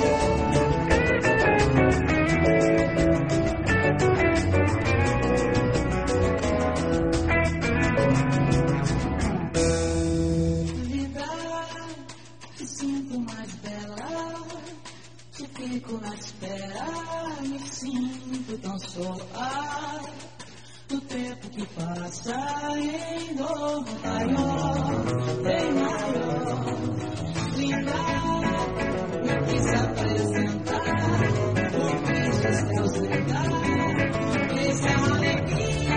Fico na espera, me sinto tão só. O tempo que passa em dor maior, bem maior. Linda, me quis apresentar, por isso estou sentada, essa alegria.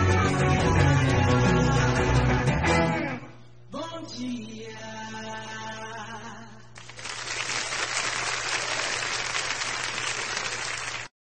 Bom dia.